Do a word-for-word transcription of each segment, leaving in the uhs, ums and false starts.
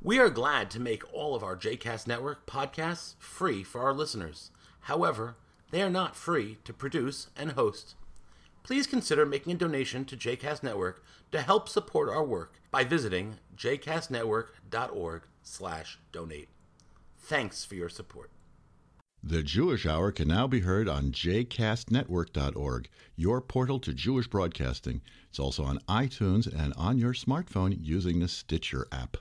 We are glad to make all of our J CAST Network podcasts free for our listeners. However, they are not free to produce and host. Please consider making a donation to J CAST Network to help support our work by visiting j cast network dot org slash donate. Thanks for your support. The Jewish Hour can now be heard on j cast network dot org, your portal to Jewish broadcasting. It's also on iTunes and on your smartphone using the Stitcher app.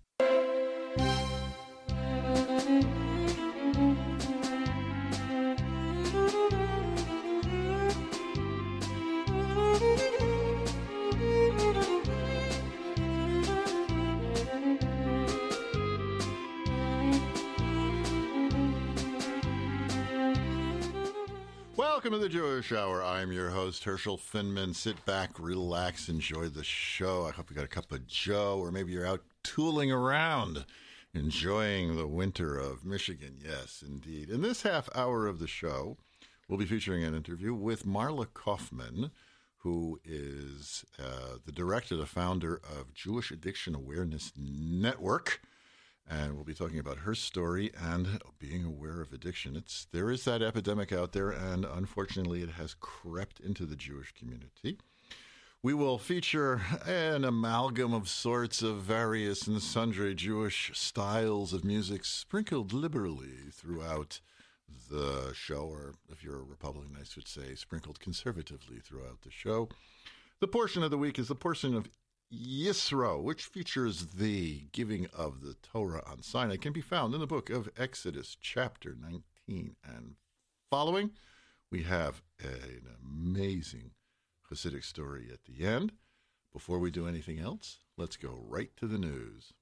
Welcome to the Jewish Hour. I'm your host, Herschel Finman. Sit back, relax, enjoy the show. I hope you got a cup of Joe, or maybe you're out tooling around, enjoying the winter of Michigan. Yes, indeed. In this half hour of the show, we'll be featuring an interview with Marla Kaufman, who is uh, the director, the founder of Jewish Addiction Awareness Network. And we'll be talking about her story and being aware of addiction. It's there is that epidemic out there, and unfortunately it has crept into the Jewish community. We will feature an amalgam of sorts of various and sundry Jewish styles of music sprinkled liberally throughout the show, or if you're a Republican, I should say, sprinkled conservatively throughout the show. The portion of the week is the portion of Yisro, which features the giving of the Torah on Sinai, can be found in the book of Exodus, chapter nineteen and following. We have an amazing Hasidic story at the end. Before we do anything else, let's go right to the news.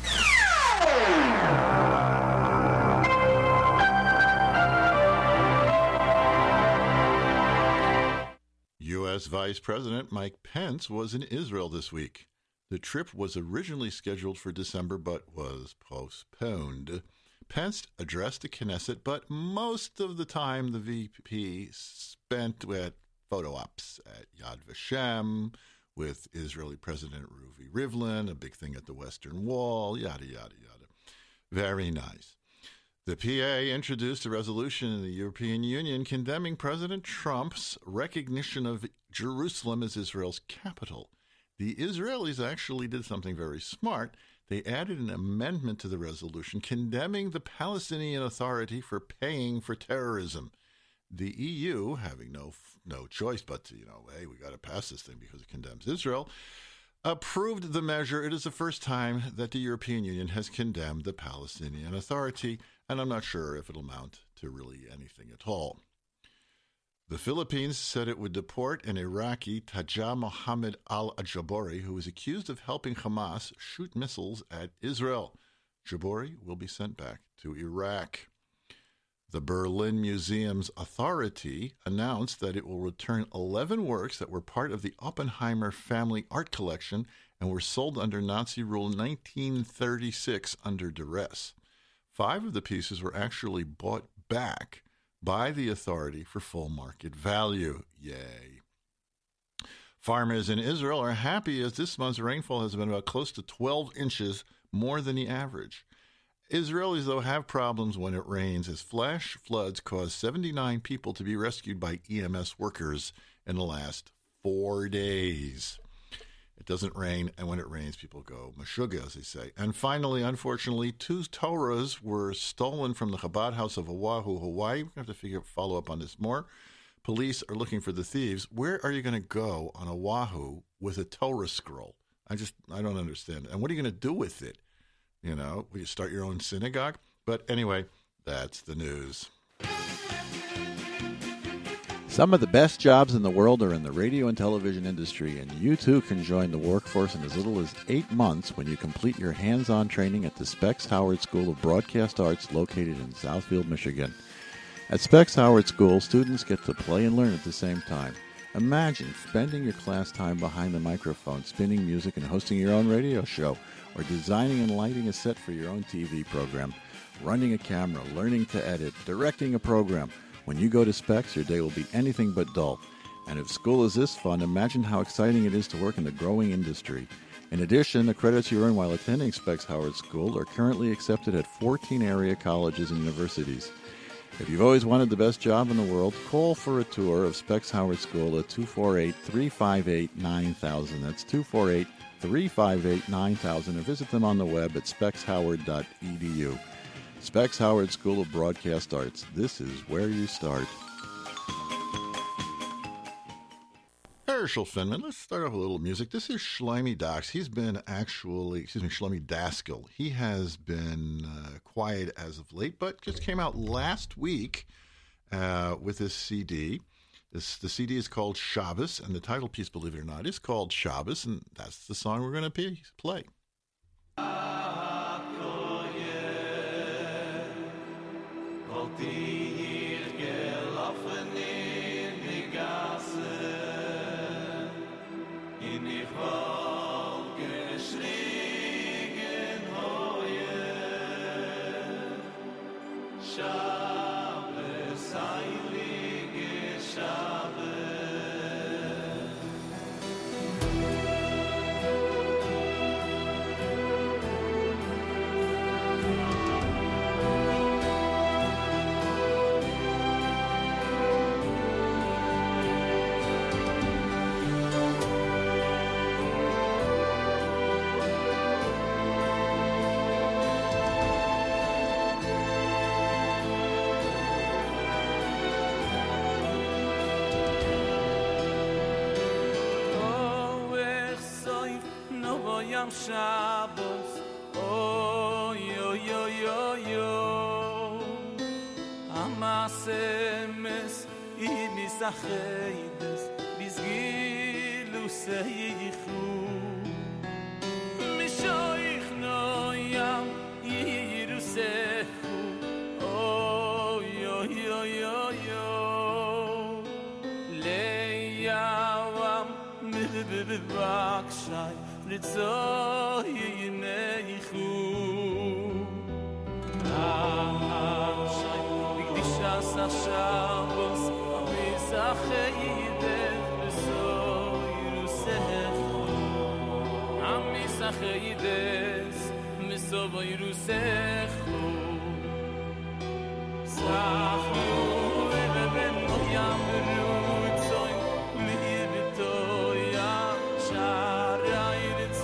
U S. Vice President Mike Pence was in Israel this week. The trip was originally scheduled for December but was postponed. Pence addressed the Knesset, but most of the time the V P spent with photo ops at Yad Vashem with Israeli President Ruvi Rivlin, a big thing at the Western Wall, yada, yada, yada. Very nice. The P A introduced a resolution in the European Union condemning President Trump's recognition of Jerusalem as Israel's capital. The Israelis actually did something very smart. They added an amendment to the resolution condemning the Palestinian Authority for paying for terrorism. The E U, having no no choice but to, you know, hey, we got to pass this thing because it condemns Israel, approved the measure. It is the first time that the European Union has condemned the Palestinian Authority, and I'm not sure if it'll amount to really anything at all. The Philippines said it would deport an Iraqi, Taja Mohammed al-Jabori, who is accused of helping Hamas shoot missiles at Israel. Jabori will be sent back to Iraq. The Berlin Museum's Authority announced that it will return eleven works that were part of the Oppenheimer family art collection and were sold under Nazi Rule nineteen thirty-six under duress. Five of the pieces were actually bought back by the Authority for full market value. Yay. Farmers in Israel are happy as this month's rainfall has been about close to twelve inches more than the average. Israelis, though, have problems when it rains, as flash floods caused seventy-nine people to be rescued by E M S workers in the last four days. It doesn't rain, and when it rains, people go meshuggah, as they say. And finally, unfortunately, two Torahs were stolen from the Chabad house of Oahu, Hawaii. We're going to have to figure follow up on this more. Police are looking for the thieves. Where are you going to go on Oahu with a Torah scroll? I just, I don't understand. And what are you going to do with it? You know, will you start your own synagogue? But anyway, that's the news. Some of the best jobs in the world are in the radio and television industry, and you too can join the workforce in as little as eight months when you complete your hands-on training at the Specs Howard School of Broadcast Arts located in Southfield, Michigan. At Specs Howard School, students get to play and learn at the same time. Imagine spending your class time behind the microphone, spinning music and hosting your own radio show, or designing and lighting a set for your own T V program, running a camera, learning to edit, directing a program. When you go to Specs, your day will be anything but dull. And if school is this fun, imagine how exciting it is to work in the growing industry. In addition, the credits you earn while attending Specs Howard School are currently accepted at fourteen area colleges and universities. If you've always wanted the best job in the world, call for a tour of Specs Howard School at two four eight, three five eight, nine thousand. That's two four eight, three five eight, nine thousand, or visit them on the web at specs howard dot e d u. Specs Howard School of Broadcast Arts. This is where you start. Herschel Finman, let's start off with a little music. This is Shlomi Dax. He's been actually, excuse me, Shlomi Daskal. He has been uh, quiet as of late, but just came out last week uh, with his C D. This, the C D is called Shabbos, and the title piece, believe it or not, is called Shabbos, and that's the song we're going to play. Shabbos, heilige Shabbos. Shabbos, oh yo yo yo yo, amasemes imisachides bizgilu seichu, mishoich noyam yirusechu, oh yo yo yo yo, leyavam mirbibakshai. Ritzo yineichu Achai B'gdishas HaShabbos Amisachayideh Ritzo Yirusechu Amisachayideh Ritzo Yirusechu Zachu Eben Moyam Rutzoin Miritoya Sharai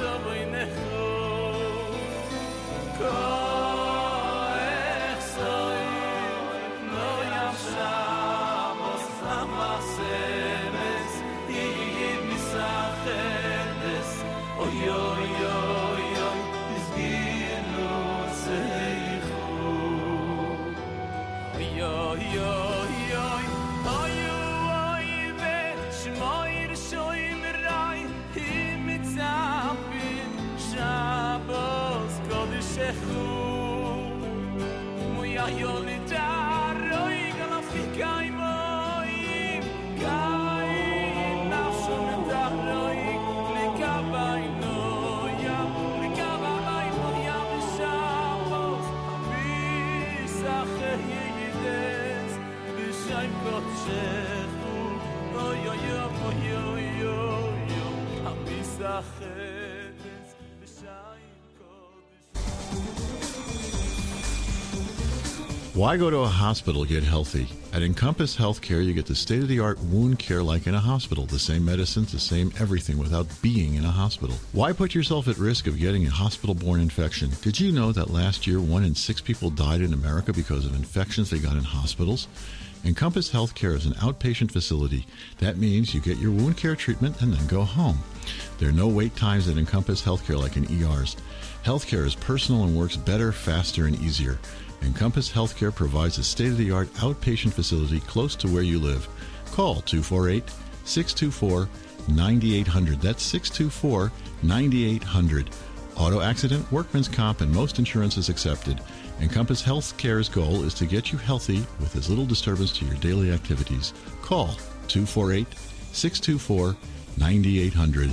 Why go to a hospital to get healthy? At Encompass Healthcare, you get the state-of-the-art wound care like in a hospital. The same medicines, the same everything without being in a hospital. Why put yourself at risk of getting a hospital-borne infection? Did you know that last year one in six people died in America because of infections they got in hospitals? Encompass Healthcare is an outpatient facility. That means you get your wound care treatment and then go home. There are no wait times at Encompass Healthcare like in E Rs. Healthcare is personal and works better, faster, and easier. Encompass Healthcare provides a state-of-the-art outpatient facility close to where you live. Call two four eight, six two four, nine eight hundred. That's six two four, nine eight hundred. Auto accident, workman's comp, and most insurance is accepted. Encompass Healthcare's goal is to get you healthy with as little disturbance to your daily activities. Call two four eight, six two four, nine eight hundred.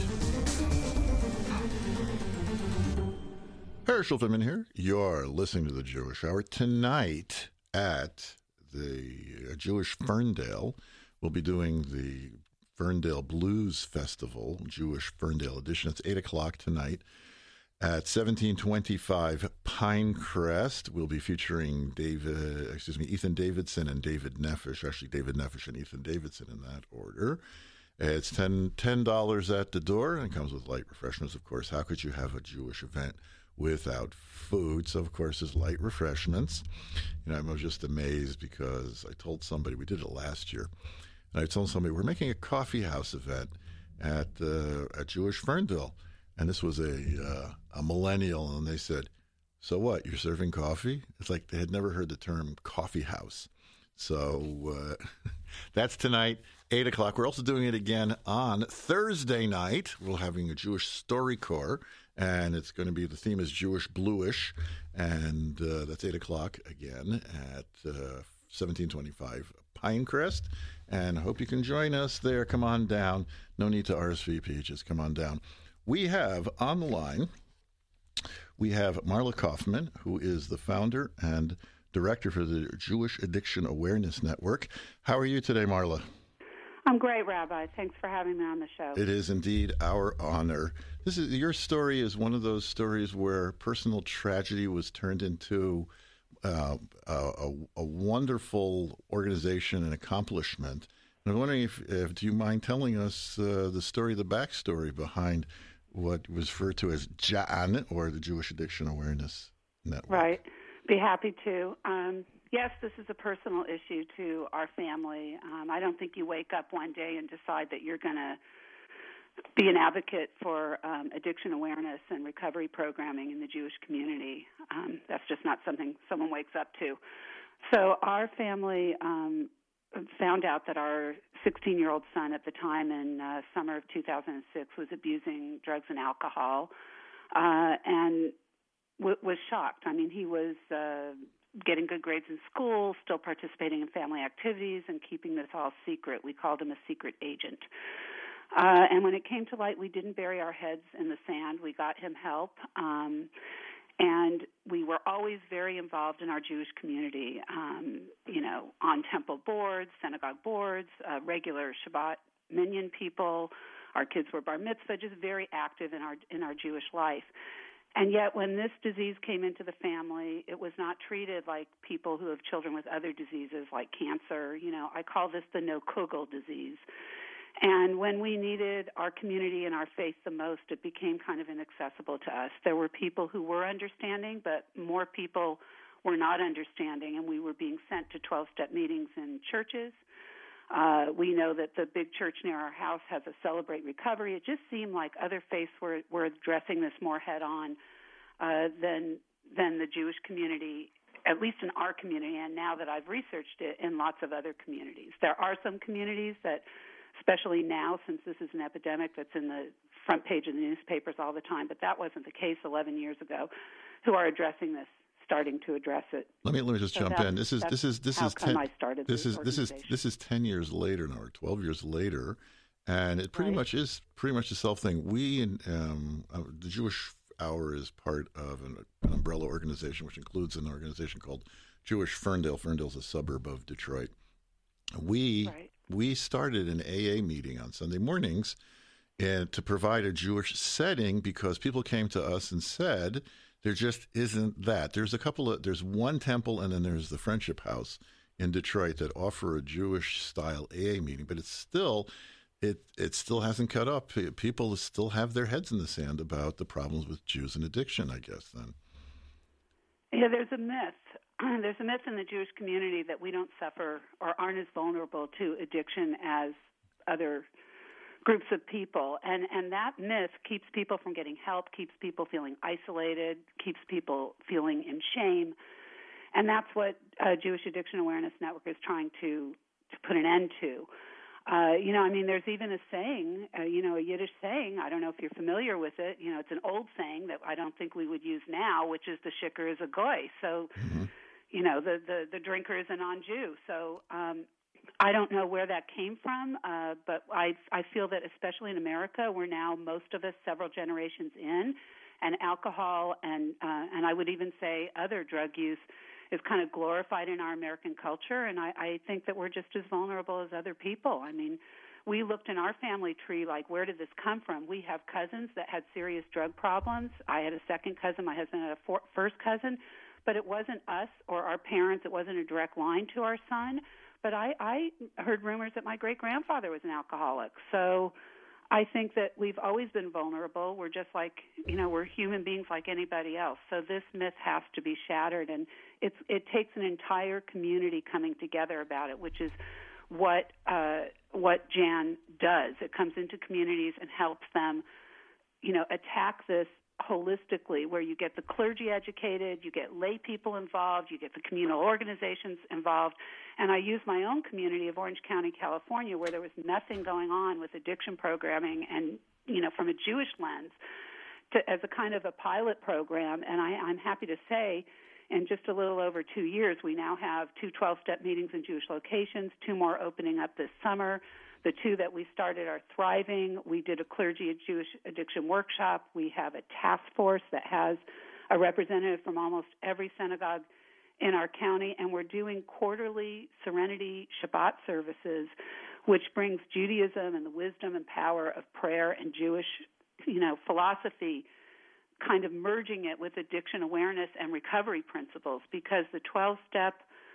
Herschel Finman here. You're listening to the Jewish Hour. Tonight at the Jewish Ferndale, we'll be doing the Ferndale Blues Festival, Jewish Ferndale edition. It's eight o'clock tonight at seventeen twenty-five Pinecrest. We'll be featuring David, excuse me, Ethan Davidson and David Nefesh, actually David Nefesh and Ethan Davidson in that order. It's ten dollars at the door and comes with light refreshments, of course. How could you have a Jewish event without food? So, of course, there's light refreshments. You know, I was just amazed because I told somebody, we did it last year, and I told somebody, we're making a coffee house event at uh, at Jewish Ferndale. And this was a uh, a millennial, and they said, so what, you're serving coffee? It's like they had never heard the term coffee house. So uh, that's tonight, eight o'clock. We're also doing it again on Thursday night. We're having a Jewish Story Corps, and it's going to be, the theme is Jewish Bluish, and uh, that's eight o'clock again at uh, seventeen twenty-five Pinecrest. And I hope you can join us there. Come on down. No need to R S V P, just come on down. We have on the line, we have Marla Kaufman, who is the founder and director for the Jewish Addiction Awareness Network. How are you today, Marla? I'm great, Rabbi. Thanks for having me on the show. It is indeed our honor. This is your story is one of those stories where personal tragedy was turned into uh, a, a wonderful organization and accomplishment. And I'm wondering if, if do you mind telling us uh, the story, the backstory behind what was referred to as J A N, or the Jewish Addiction Awareness Network? Right. Be happy to. Um, yes, this is a personal issue to our family. Um, I don't think you wake up one day and decide that you're going to be an advocate for um, addiction awareness and recovery programming in the Jewish community. Um, that's just not something someone wakes up to. So our family um, found out that our sixteen-year-old son at the time in uh, summer of two thousand six was abusing drugs and alcohol, uh, and w- was shocked. I mean, he was uh, getting good grades in school, still participating in family activities, and keeping this all secret. We called him a secret agent. Uh, and when it came to light, we didn't bury our heads in the sand. We got him help. Um, And we were always very involved in our Jewish community, um, you know, on temple boards, synagogue boards, uh, regular Shabbat minyan people. Our kids were bar mitzvah, just very active in our in our Jewish life. And yet when this disease came into the family, it was not treated like people who have children with other diseases like cancer. You know, I call this the no-kugel disease. And when we needed our community and our faith the most, it became kind of inaccessible to us. There were people who were understanding, but more people were not understanding, and we were being sent to twelve-step meetings in churches. Uh, we know that the big church near our house has a Celebrate Recovery. It just seemed like other faiths were, were addressing this more head-on uh, than than the Jewish community, at least in our community, and now that I've researched it, in lots of other communities. There are some communities that, especially now, since this is an epidemic that's in the front page of the newspapers all the time, but that wasn't the case eleven years ago, who are addressing this, starting to address it. Let me let me just so jump in. This is this is this how is come ten, I started this is this is organization. this is ten years later now, or twelve years later, and it pretty Right. much is pretty much the self thing. We in um, uh, the Jewish Hour is part of an, an umbrella organization, which includes an organization called Jewish Ferndale. Ferndale's a suburb of Detroit. We Right. we started an A A meeting on Sunday mornings and to provide a Jewish setting because people came to us and said there just isn't that. There's a couple of there's one temple and then there's the Friendship House in Detroit that offer a Jewish style A A meeting, but it's still it it still hasn't cut up. People still have their heads in the sand about the problems with Jews and addiction, I guess then. Yeah, there's a myth. There's a myth in the Jewish community that we don't suffer or aren't as vulnerable to addiction as other groups of people. And, and that myth keeps people from getting help, keeps people feeling isolated, keeps people feeling in shame. And that's what uh, Jewish Addiction Awareness Network is trying to, to put an end to. Uh, you know, I mean, there's even a saying, uh, you know, a Yiddish saying, I don't know if you're familiar with it, you know, it's an old saying that I don't think we would use now, which is the shikar is a goy. So, mm-hmm. you know, the, the, the drinker is a non-Jew. So um, I don't know where that came from, uh, but I, I feel that especially in America, we're now, most of us, several generations in, and alcohol and, uh, and I would even say other drug use is kind of glorified in our American culture, and I, I think that we're just as vulnerable as other people. I mean, we looked in our family tree like, where did this come from? We have cousins that had serious drug problems. I had a second cousin. My husband had a for- first cousin. But it wasn't us or our parents. It wasn't a direct line to our son. But I, I heard rumors that my great-grandfather was an alcoholic. So I think that we've always been vulnerable. We're just like, you know, we're human beings like anybody else. So this myth has to be shattered. And it's, it takes an entire community coming together about it, which is what uh, what Jan does. It comes into communities and helps them, you know, attack this holistically, where you get the clergy educated, you get lay people involved, you get the communal organizations involved. And I use my own community of Orange County, California, where there was nothing going on with addiction programming and, you know, from a Jewish lens, to, as a kind of a pilot program. And I, I'm happy to say, in just a little over two years, we now have two twelve-step meetings in Jewish locations, two more opening up this summer. The two that we started are thriving. We did a clergy and Jewish addiction workshop. We have a task force that has a representative from almost every synagogue in our county, and we're doing quarterly Serenity Shabbat services, which brings Judaism and the wisdom and power of prayer and Jewish, you know, philosophy, kind of merging it with addiction awareness and recovery principles, because the twelve-step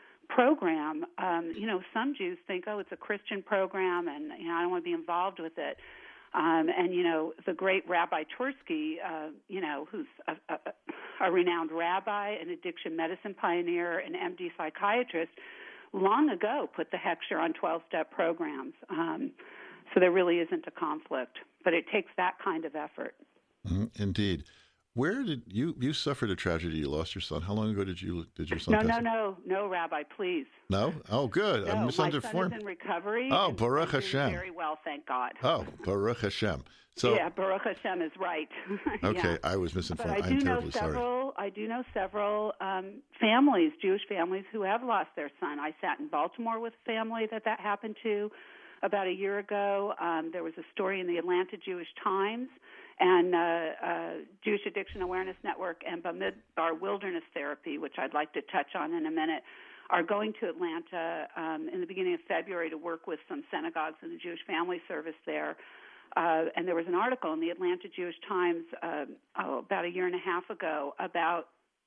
program, um, you know, some Jews think, oh, it's a Christian program, and you know, I don't want to be involved with it. Um, and you know, the great Rabbi Tursky, uh, you know, who's a, a, a renowned rabbi, an addiction medicine pioneer, an M D psychiatrist, long ago put the Heckscher on twelve-step programs. Um, so there really isn't a conflict, but it takes that kind of effort. Mm, indeed. Where did you you suffered a tragedy? You lost your son. How long ago did you did your son? No, pass no, away? no, no, Rabbi, please. No. Oh, good. No, I'm my son misunderstood. is in recovery. Oh, and Baruch doing Hashem. Very well, thank God. Oh, Baruch Hashem. So yeah, Baruch Hashem is right. okay, yeah. I was But misinformed. I do I'm know terribly sorry. several. I do know several um, families, Jewish families, who have lost their son. I sat in Baltimore with a family that that happened to about a year ago. Um, there was a story in the Atlanta Jewish Times, and uh, uh, Jewish Addiction Awareness Network and Bamidbar Wilderness Therapy, which I'd like to touch on in a minute, are going to Atlanta um, in the beginning of February to work with some synagogues and the Jewish Family Service there. Uh, and there was an article in the Atlanta Jewish Times uh, oh, about a year and a half ago about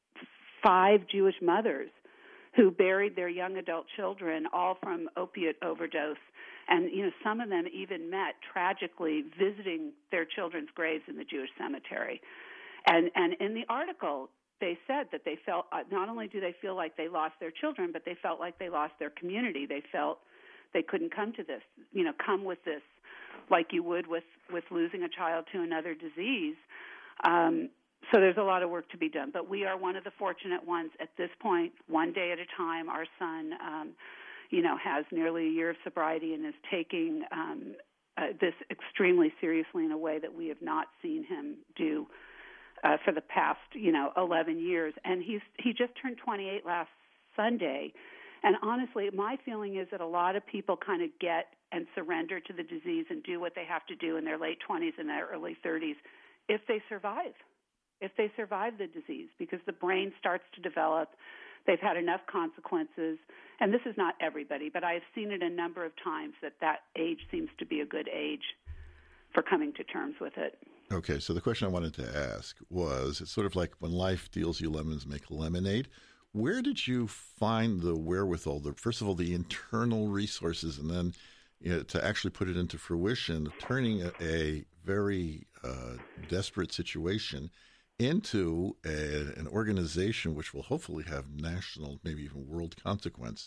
five Jewish mothers who buried their young adult children, all from opiate overdose. And, you know, some of them even met, tragically, visiting their children's graves in the Jewish cemetery. And, and in the article, they said that they felt, uh, not only do they feel like they lost their children, but they felt like they lost their community. They felt they couldn't come to this, you know, come with this like you would with, with losing a child to another disease. Um, so there's a lot of work to be done. But we are one of the fortunate ones at this point, one day at a time. Our son, um, you know, has nearly a year of sobriety and is taking um, uh, this extremely seriously in a way that we have not seen him do uh, for the past, you know, eleven years. And he's he just turned twenty-eight last Sunday. And honestly, my feeling is that a lot of people kind of get and surrender to the disease and do what they have to do in their late twenties and their early thirties if they survive, if they survive the disease, because the brain starts to develop. They've had enough consequences. And this is not everybody, but I've seen it a number of times that that age seems to be a good age for coming to terms with it. Okay, so the question I wanted to ask was, it's sort of like when life deals you lemons, make lemonade. Where did you find the wherewithal, the, first of all, the internal resources, and then you know, to actually put it into fruition, turning a, a very uh, desperate situation into a, an organization which will hopefully have national, maybe even world consequence?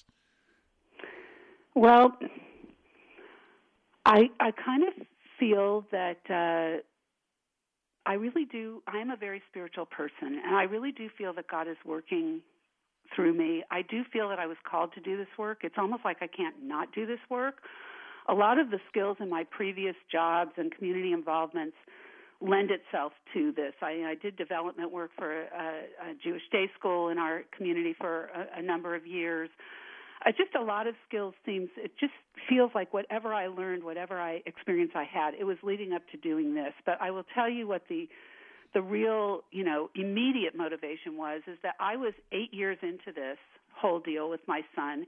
Well, I I kind of feel that uh, I really do. I am a very spiritual person, and I really do feel that God is working through me. I do feel that I was called to do this work. It's almost like I can't not do this work. A lot of the skills in my previous jobs and community involvements lend itself to this. I, I did development work for a, a Jewish day school in our community for a, a number of years. Uh, just a lot of skills seems, it just feels like whatever I learned, whatever I experience I had, it was leading up to doing this. But I will tell you what the the real, you know, immediate motivation was, is that I was eight years into this whole deal with my son,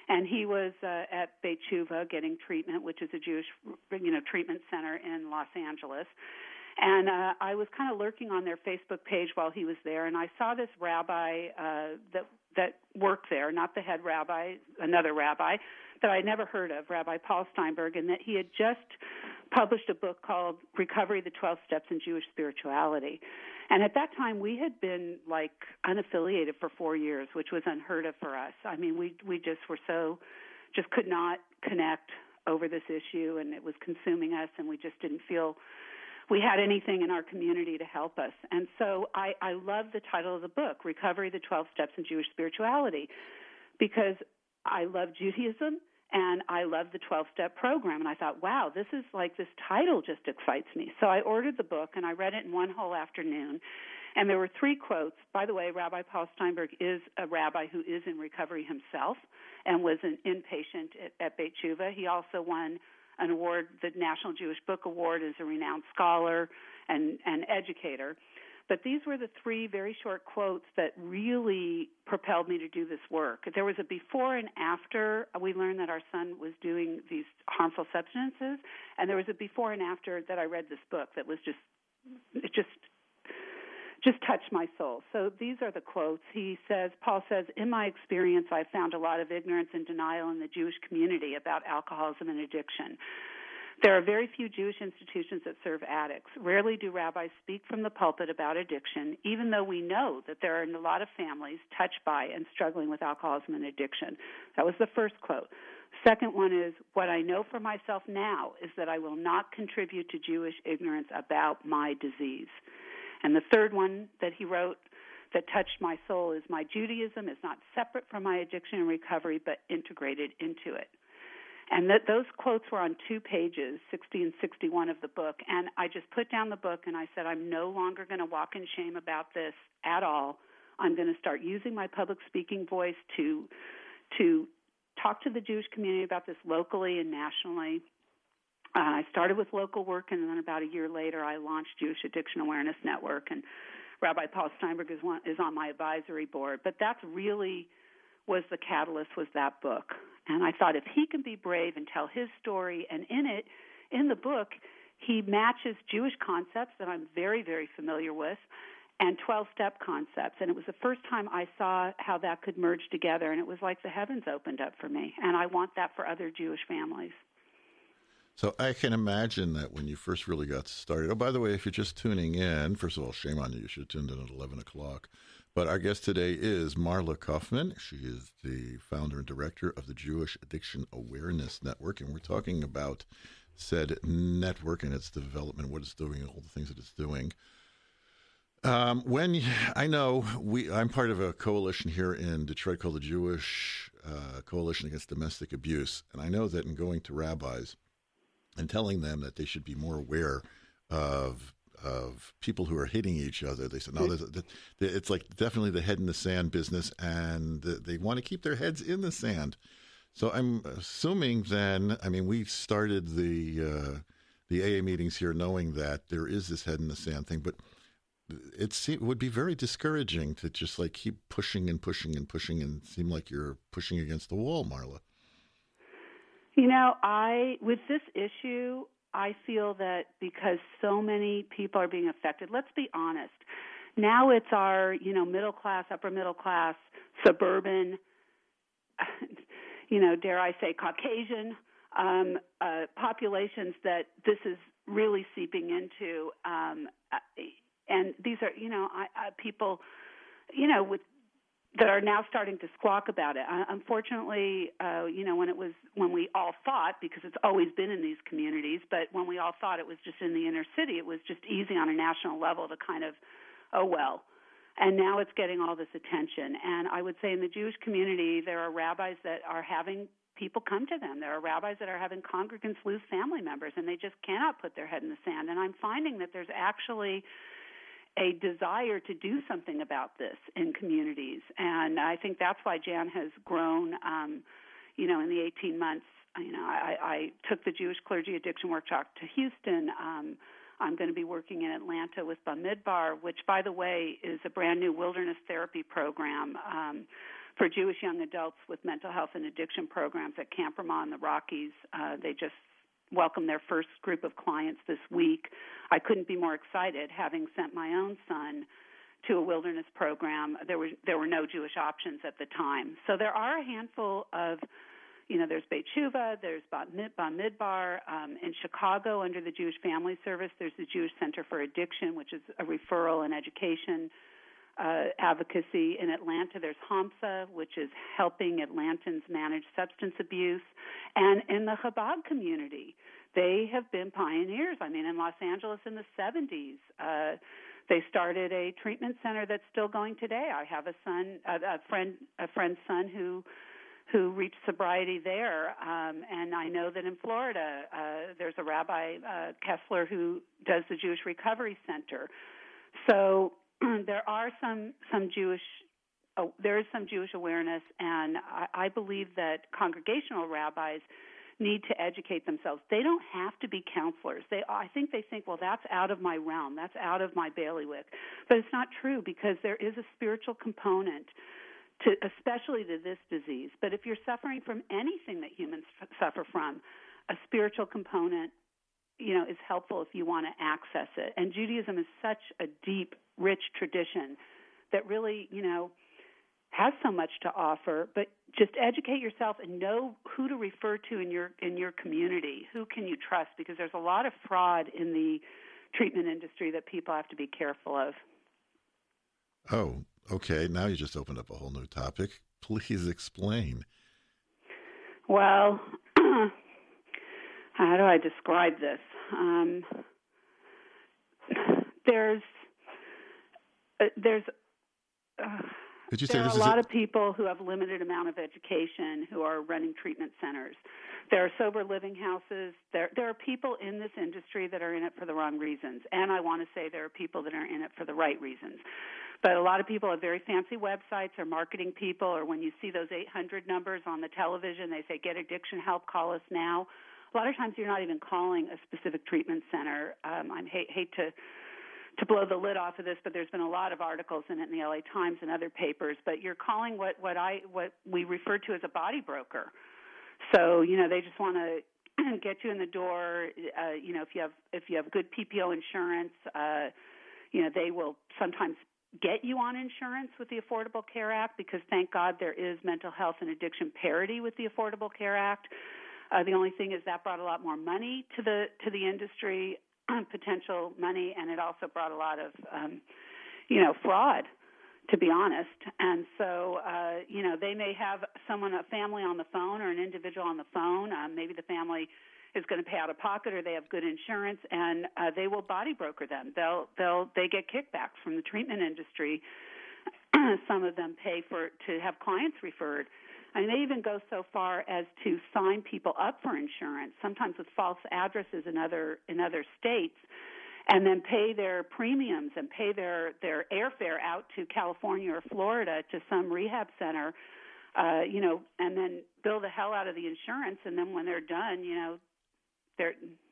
And he was uh, at Beit Tshuva getting treatment, which is a Jewish, you know, treatment center in Los Angeles. And uh, I was kind of lurking on their Facebook page while he was there, and I saw this rabbi uh, that that worked there, not the head rabbi, another rabbi that I'd never heard of, Rabbi Paul Steinberg, and that he had just published a book called Recovery, the twelve Steps in Jewish Spirituality. And at that time, we had been, like, unaffiliated for four years, which was unheard of for us. I mean, we we just were so, just could not connect over this issue, and it was consuming us, and we just didn't feel we had anything in our community to help us. And so I, I love the title of the book, Recovery, the twelve Steps in Jewish Spirituality, because I love Judaism and I love the twelve-step program. And I thought, wow, this is like, this title just excites me. So I ordered the book and I read it in one whole afternoon. And there were three quotes. By the way, Rabbi Paul Steinberg is a rabbi who is in recovery himself and was an inpatient at, at Beit Tshuva. He also won an award, the National Jewish Book Award, as a renowned scholar and, and educator. But these were the three very short quotes that really propelled me to do this work. There was a before and after. We learned that our son was doing these harmful substances, and there was a before and after that I read this book that was just, it just, just touched my soul. So these are the quotes. He says, Paul says, in my experience, I've found a lot of ignorance and denial in the Jewish community about alcoholism and addiction. There are very few Jewish institutions that serve addicts. Rarely do rabbis speak from the pulpit about addiction, even though we know that there are a lot of families touched by and struggling with alcoholism and addiction. That was the first quote. Second one is, what I know for myself now is that I will not contribute to Jewish ignorance about my disease. And the third one that he wrote that touched my soul is, my Judaism is not separate from my addiction and recovery, but integrated into it. And that those quotes were on two pages, sixty and sixty-one of the book. And I just put down the book and I said, I'm no longer going to walk in shame about this at all. I'm going to start using my public speaking voice to to talk to the Jewish community about this locally and nationally. Uh, I started with local work, and then about a year later, I launched Jewish Addiction Awareness Network, and Rabbi Paul Steinberg is, one, is on my advisory board. But that's really was the catalyst, was that book. And I thought, if he can be brave and tell his story, and in it, in the book, he matches Jewish concepts that I'm very, very familiar with, and twelve-step concepts. And it was the first time I saw how that could merge together, and it was like the heavens opened up for me. And I want that for other Jewish families. So I can imagine that when you first really got started. Oh, by the way, if you're just tuning in, first of all, shame on you. You should have tuned in at eleven o'clock. But our guest today is Marla Kaufman. She is the founder and director of the Jewish Addiction Awareness Network, and we're talking about said network and its development, what it's doing, and all the things that it's doing. Um, when I know we, I'm part of a coalition here in Detroit called the Jewish uh, Coalition Against Domestic Abuse, and I know that in going to rabbis and telling them that they should be more aware of of people who are hitting each other, they said, no, there's a, it's like definitely the head in the sand business, and they want to keep their heads in the sand. So I'm assuming then, I mean, we started the uh, the A A meetings here knowing that there is this head in the sand thing, but it, seem, it would be very discouraging to just like keep pushing and pushing and pushing and seem like you're pushing against the wall, Marla. You know, I with this issue, I feel that because so many people are being affected, let's be honest. Now it's our, you know, middle class, upper middle class, suburban, you know, dare I say Caucasian um, uh, populations that this is really seeping into. Um, and these are, you know, I, I, people, you know, with that are now starting to squawk about it. Uh, unfortunately, uh, you know, when it was when we all thought, because it's always been in these communities, but when we all thought it was just in the inner city, it was just easy on a national level to kind of, oh, well. And now it's getting all this attention. And I would say in the Jewish community, there are rabbis that are having people come to them. There are rabbis that are having congregants lose family members, and they just cannot put their head in the sand. And I'm finding that there's actually a desire to do something about this in communities. And I think that's why Jan has grown, um, you know, in the eighteen months. You know, I, I took the Jewish Clergy Addiction Workshop to Houston. Um, I'm going to be working in Atlanta with Bamidbar, which, by the way, is a brand new wilderness therapy program um, for Jewish young adults with mental health and addiction programs at Camp Ramah in the Rockies. Uh, they just welcomed their first group of clients this week. I couldn't be more excited, having sent my own son to a wilderness program. There were there were no Jewish options at the time. So there are a handful of, you know, there's Beit Shuvah, there's Bat Midbar. Um, in Chicago, under the Jewish Family Service, there's the Jewish Center for Addiction, which is a referral and education uh, advocacy. In Atlanta, there's HAMSA, which is helping Atlantans manage substance abuse. And in the Chabad community, they have been pioneers. I mean, in Los Angeles in the seventies, uh, they started a treatment center that's still going today. I have a son, a, a friend, a friend's son who who reached sobriety there, um, and I know that in Florida uh, there's a Rabbi uh, Kessler who does the Jewish Recovery Center. So there are some some Jewish uh, there is some Jewish awareness, and I, I believe that congregational rabbis need to educate themselves. They don't have to be counselors. They, I think they think, well, that's out of my realm, that's out of my bailiwick. But it's not true, because there is a spiritual component, to, especially to this disease. But if you're suffering from anything that humans f- suffer from, a spiritual component, you know, is helpful if you want to access it. And Judaism is such a deep, rich tradition that really, you know, has so much to offer, but just educate yourself and know who to refer to in your in your community. Who can you trust? Because there's a lot of fraud in the treatment industry that people have to be careful of. Oh, okay. Now you just opened up a whole new topic. Please explain. Well, how do I describe this? Um, there's uh, there's uh, Did you there say are this a is lot a- of people who have limited amount of education who are running treatment centers. There are sober living houses. There there are people in this industry that are in it for the wrong reasons, and I want to say there are people that are in it for the right reasons. But a lot of people have very fancy websites or marketing people, or when you see those eight hundred numbers on the television, they say, get addiction help, call us now. A lot of times you're not even calling a specific treatment center. Um, I hate, hate to to blow the lid off of this, but there's been a lot of articles in it in the L A Times and other papers. But you're calling what, what I what we refer to as a body broker. So, you know, they just want to get you in the door. Uh, you know, if you have if you have good P P O insurance, uh, you know, they will sometimes get you on insurance with the Affordable Care Act, because thank God there is mental health and addiction parity with the Affordable Care Act. Uh, the only thing is that brought a lot more money to the to the industry, potential money, and it also brought a lot of, um, you know, fraud, to be honest. And so, uh, you know, they may have someone, a family on the phone or an individual on the phone. Um, maybe the family is going to pay out of pocket, or they have good insurance, and uh, they will body broker them. They'll they'll they get kickbacks from the treatment industry. Some of them pay for to have clients referred. And they even go so far as to sign people up for insurance, sometimes with false addresses in other in other states, and then pay their premiums and pay their, their airfare out to California or Florida to some rehab center, uh, you know, and then bill the hell out of the insurance. And then when they're done, you know, they're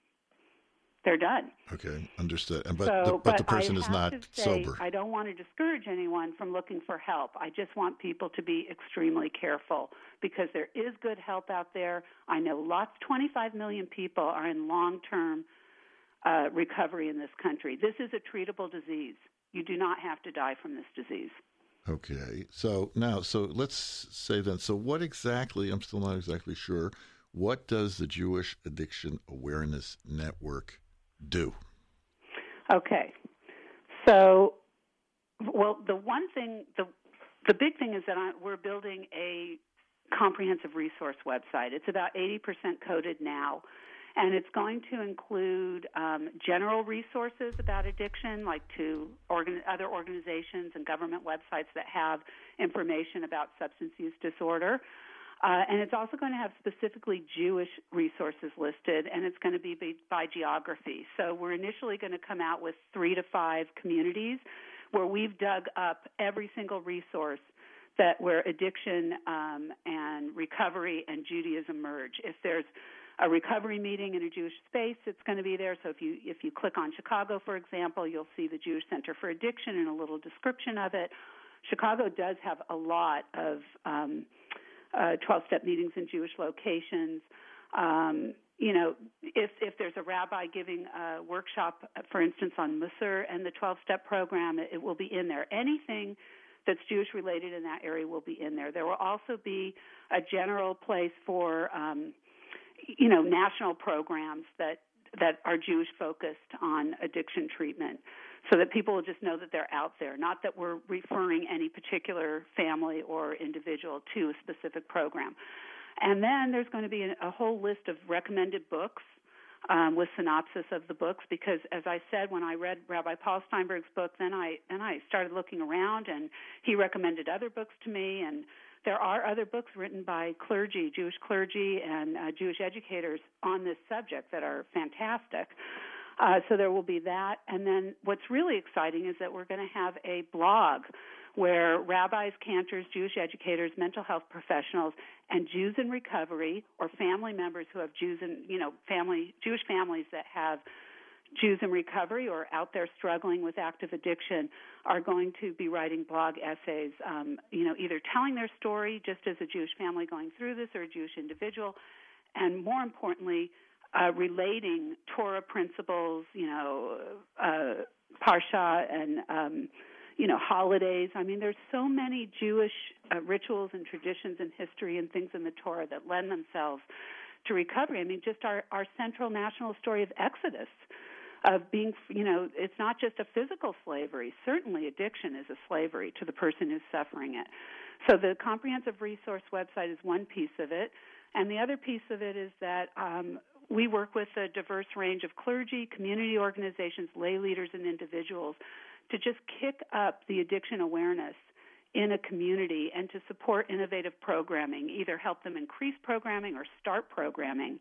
they're done. Okay, understood. And but so, the, but, but the person I is have not to say, sober. I don't want to discourage anyone from looking for help. I just want people to be extremely careful, because there is good help out there. I know lots, twenty-five million people are in long-term uh, recovery in this country. This is a treatable disease. You do not have to die from this disease. Okay, so now, so let's say then, so what exactly, I'm still not exactly sure, what does the Jewish Addiction Awareness Network do? Okay. So, well, the one thing, the the big thing is that I, we're building a comprehensive resource website. It's about eighty percent coded now, and it's going to include um, general resources about addiction, like to organ- other organizations and government websites that have information about substance use disorder. Uh, and it's also going to have specifically Jewish resources listed, and it's going to be by geography. So we're initially going to come out with three to five communities where we've dug up every single resource that where addiction um, and recovery and Judaism merge. If there's a recovery meeting in a Jewish space, it's going to be there. So if you if you click on Chicago, for example, you'll see the Jewish Center for Addiction and a little description of it. Chicago does have a lot of um, uh, twelve-step meetings in Jewish locations. Um, you know, if if there's a rabbi giving a workshop, for instance, on Musar and the twelve-step program, it, it will be in there. Anything that's Jewish-related in that area will be in there. There will also be a general place for, um, you know, national programs that that are Jewish-focused on addiction treatment, so that people will just know that they're out there, not that we're referring any particular family or individual to a specific program. And then there's going to be a, a whole list of recommended books um, with synopsis of the books, because, as I said, when I read Rabbi Paul Steinberg's book, then I then I started looking around, and he recommended other books to me, and there are other books written by clergy, Jewish clergy, and uh, Jewish educators on this subject that are fantastic. Uh, so there will be that. And then what's really exciting is that we're going to have a blog where rabbis, cantors, Jewish educators, mental health professionals, and Jews in recovery, or family members who have Jews in, you know, family Jewish families that have Jews in recovery or out there struggling with active addiction, are going to be writing blog essays, um, you know, either telling their story just as a Jewish family going through this or a Jewish individual, and more importantly, uh, relating Torah principles, you know, uh, Parsha and, um, you know, holidays. I mean, there's so many Jewish uh, rituals and traditions and history and things in the Torah that lend themselves to recovery. I mean, just our, our central national story of Exodus, of being, you know, it's not just a physical slavery. Certainly addiction is a slavery to the person who's suffering it. So the comprehensive resource website is one piece of it. And the other piece of it is that um, we work with a diverse range of clergy, community organizations, lay leaders, and individuals to just kick up the addiction awareness in a community and to support innovative programming, either help them increase programming or start programming,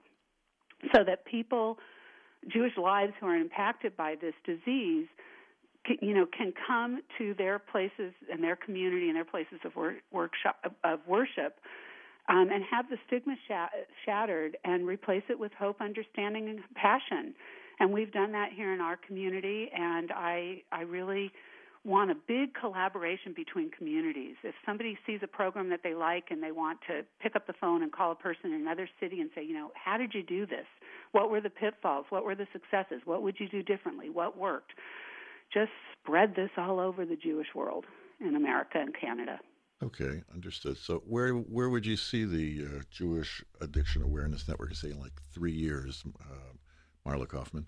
so that people, Jewish lives who are impacted by this disease, can, you know, can come to their places and their community and their places of work, workshop, of worship um, and have the stigma sh- shattered and replace it with hope, understanding, and compassion. And we've done that here in our community, and I, I really want a big collaboration between communities. If somebody sees a program that they like and they want to pick up the phone and call a person in another city and say, you know, how did you do this? What were the pitfalls? What were the successes? What would you do differently? What worked? Just spread this all over the Jewish world in America and Canada. Okay, understood. So where where would you see the uh, Jewish Addiction Awareness Network, say, in like three years, uh, Marla Kaufman?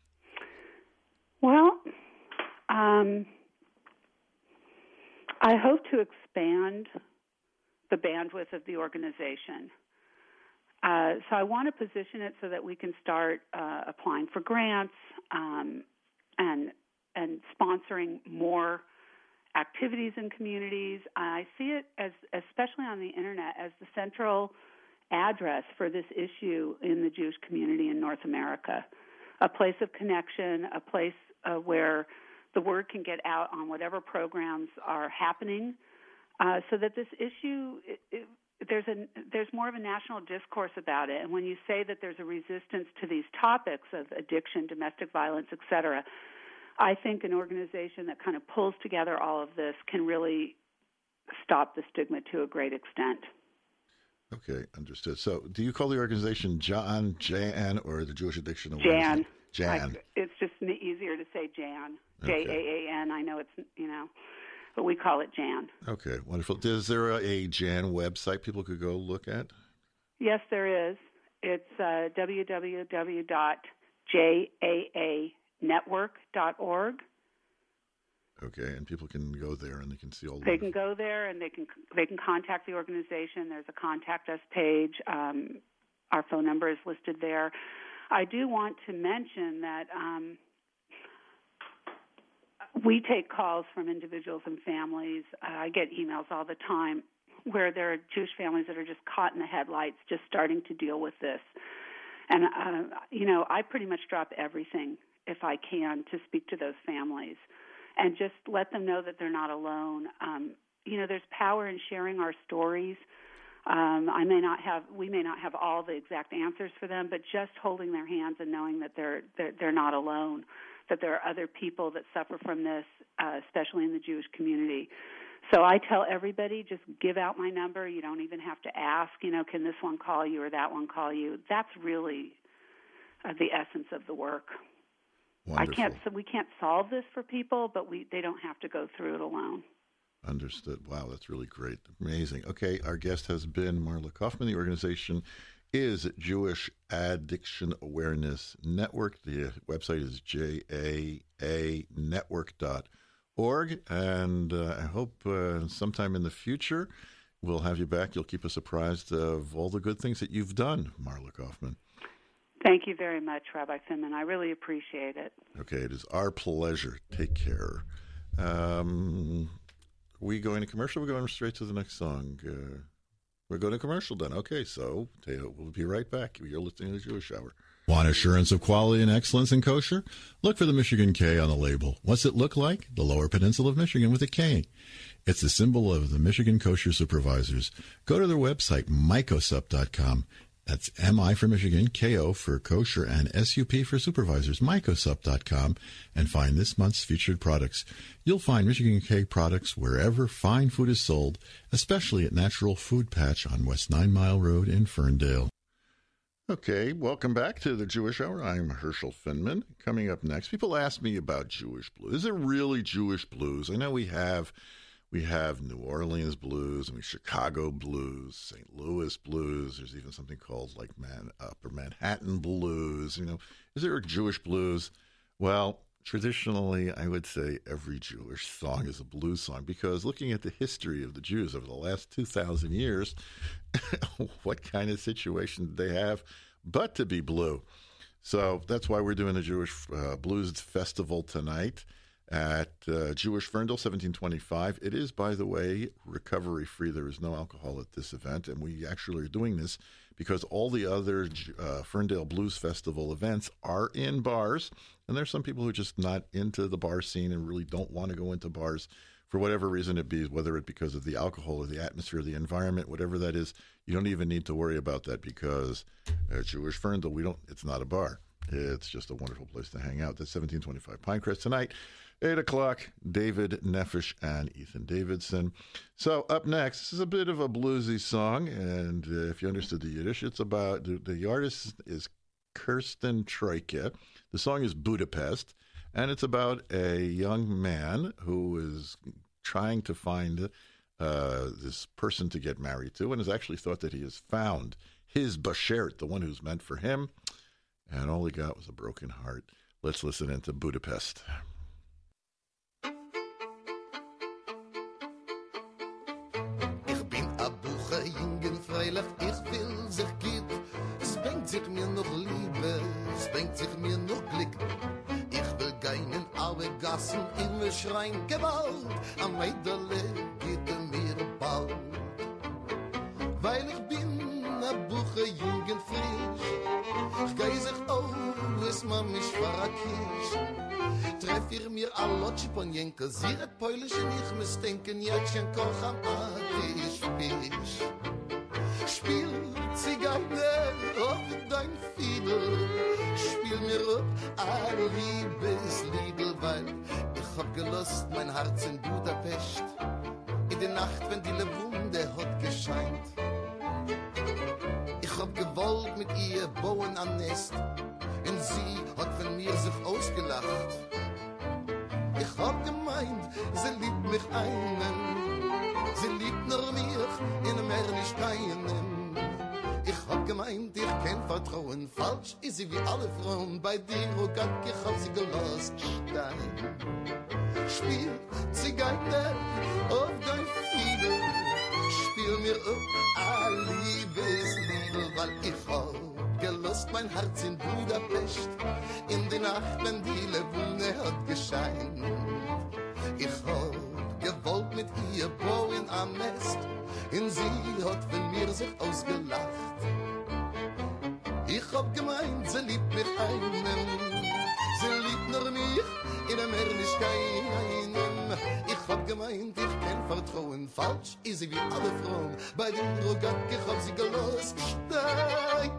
Well, um, I hope to expand the bandwidth of the organization. Uh, so I want to position it so that we can start uh, applying for grants um, and and sponsoring more activities in communities. I see it as, especially on the internet, as the central address for this issue in the Jewish community in North America, a place of connection, a place uh, where the word can get out on whatever programs are happening, uh, so that this issue, it, it, there's a there's more of a national discourse about it. And when you say that there's a resistance to these topics of addiction, domestic violence, et cetera, I think an organization that kind of pulls together all of this can really stop the stigma to a great extent. Okay, understood. So do you call the organization John, Jan, or the Jewish Addiction Awareness? Jan. Jan. I, it's just easier to say Jan. J A A N. I know it's, you know, but we call it Jan. Okay, wonderful. Is there a Jan website people could go look at? Yes, there is. It's uh, w w w dot j a a network dot org. Okay, and people can go there and they can see all. They can go there and they can they can contact the organization. There's a contact us page. Um, our phone number is listed there. I do want to mention that um, we take calls from individuals and families. Uh, I get emails all the time where there are Jewish families that are just caught in the headlights, just starting to deal with this. And, uh, you know, I pretty much drop everything if I can to speak to those families and just let them know that they're not alone. Um, you know, there's power in sharing our stories. Um, I may not have, we may not have all the exact answers for them, but just holding their hands and knowing that they're they're, they're not alone, that there are other people that suffer from this, uh, especially in the Jewish community. So I tell everybody, just give out my number. You don't even have to ask, you know, can this one call you or that one call you? That's really uh, the essence of the work. Wonderful. I can't. So we can't solve this for people, but we they don't have to go through it alone. Understood. Wow, that's really great. Amazing. Okay, our guest has been Marla Kaufman. The organization is Jewish Addiction Awareness Network. The website is J A A network dot org. And uh, I hope uh, sometime in the future we'll have you back. You'll keep us apprised of all the good things that you've done, Marla Kaufman. Thank you very much, Rabbi Finman. I really appreciate it. Okay, it is our pleasure. Take care. Um, are we going to commercial? We're going straight to the next song. Uh, we're going to commercial then. Okay, so we'll be right back. You're listening to the Jewish Hour. Want assurance of quality and excellence in kosher? Look for the Michigan K on the label. What's it look like? The Lower Peninsula of Michigan with a K. It's the symbol of the Michigan Kosher Supervisors. Go to their website, mycosup dot com. That's M I for Michigan, K O for kosher, and S U P for supervisors, mycosup dot com, and find this month's featured products. You'll find Michigan K products wherever fine food is sold, especially at Natural Food Patch on West Nine Mile Road in Ferndale. Okay, welcome back to the Jewish Hour. I'm Herschel Finman. Coming up next, people ask me about Jewish blues. Is it really Jewish blues? I know we have... We have New Orleans blues, and we have Chicago blues, Saint Louis blues. There's even something called like Man Upper Manhattan blues. You know, is there a Jewish blues? Well, traditionally, I would say every Jewish song is a blues song because looking at the history of the Jews over the last two thousand years, what kind of situation did they have but to be blue? So that's why we're doing the Jewish uh, Blues Festival tonight at uh, Jewish Ferndale, seventeen twenty-five. It is, by the way, recovery-free. There is no alcohol at this event, and we actually are doing this because all the other uh, Ferndale Blues Festival events are in bars, and there's some people who are just not into the bar scene and really don't want to go into bars for whatever reason it be, whether it because of the alcohol or the atmosphere, the environment, whatever that is. You don't even need to worry about that because at Jewish Ferndale, we don't. It's not a bar. It's just a wonderful place to hang out. That's seventeen twenty-five Pinecrest tonight. eight o'clock, David Nefesh and Ethan Davidson. So up next, this is a bit of a bluesy song, and uh, if you understood the Yiddish, it's about, the, the artist is Kirsten Troike. The song is Budapest, and it's about a young man who is trying to find uh, this person to get married to, and has actually thought that he has found his bashert, the one who's meant for him, and all he got was a broken heart. Let's listen into Budapest. Freilich, ich will sich geht, es bringt sich mir noch Liebe, es bringt sich mir noch Glück. Ich will gehen in alle Gassen, in mir schreien Gewalt, am Mädele geht er mir bald. Weil ich bin a Buche jung und frisch, ich geh sich auf, es man mich verrakisch. Treff ich mir a Lotsch von Jenke, sie hat Polisch und ich muss denken, Jätchen koch am Atisch Fisch. Spiel Zigeine auf dein Fiedel, spiel mir up ein Liebesliedel, weil ich hab gelust mein Herz in Budapest, in der Nacht, wenn die Lewunde hat gescheint. Ich hab gewollt mit ihr bauen am Nest, und sie hat von mir sich ausgelacht. Ich hab gemeint, sie liebt mich einen, sie liebt nur mich, in mehr nicht keinen. Ich hab gemeint, ich kenn Vertrauen, falsch ist sie wie alle Frauen. Bei dir, oh Gott, ich hab sie gelost, Stein. Spiel Zigeine auf dein Fiedel, spiel mir up ein Liebesliedel, weil ich hab gelost mein Herz in Budapest, in die Nacht, wenn die Lewune hat gescheint. Ich hab gewollt mit ihr bauen am Nest, und sie hat von mir sich ausgelacht. Ich hab gemeint, sie liebt mich einen, sie liebt nur mich, in der Meer nicht keinen. Ich hab gemeint, ich kenn Vertrauen, falsch ist sie wie alle Frauen. Bei dem Rogat, ich hab sie gelost, Stein.